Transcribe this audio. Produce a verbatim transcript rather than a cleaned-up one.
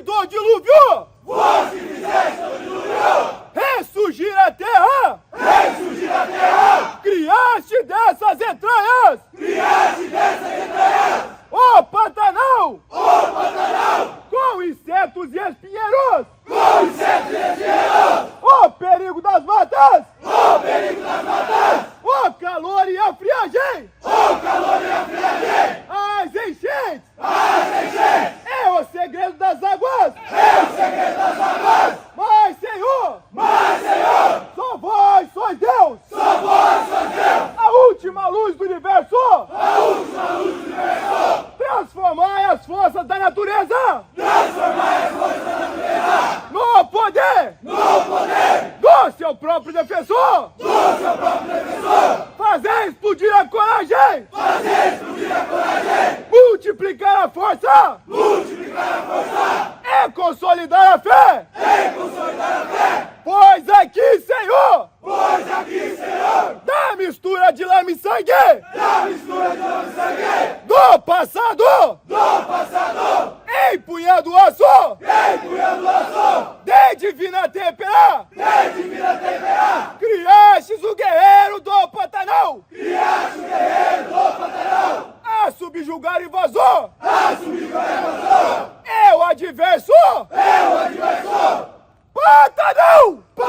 do dilúvio, vós que fizeste o dilúvio, ressurgir a terra, ressurgir a terra, criaste dessas entranhas, criaste dessas entranhas, ó Pantanal, ó Pantanal, com insetos e espinheiros, com insetos e espinheiros, ó perigo das matas, ó perigo das matas, ó calor e a friagem, ó calor e a friagem, as enchentes, as enchentes, é o segredo das águas, é o segredo das águas, mas Senhor, mas Senhor, só vós sois Deus, só vós sois Deus, a última luz do universo, a última luz do universo, transformai as forças da natureza transformai as forças da natureza no poder no poder do seu próprio defensor, do seu próprio defensor, fazer explodir a coragem, fazer explodir a coragem, multiplicar a força, multiplicar a força, e consolidar a fé, e consolidar a fé, pois aqui, Senhor, pois aqui, Senhor, da mistura de lama e sangue da mistura de lama e sangue do passado, do passado, empunhando o osso empunhando o osso, de divina tempera, de divina tempera, criastes o guerreiro do Pantanal, criaste o guerreiro do Pantanal, a subjugar o invasor, a subjugar a invasão, é o adverso, é o adverso, Pantanal!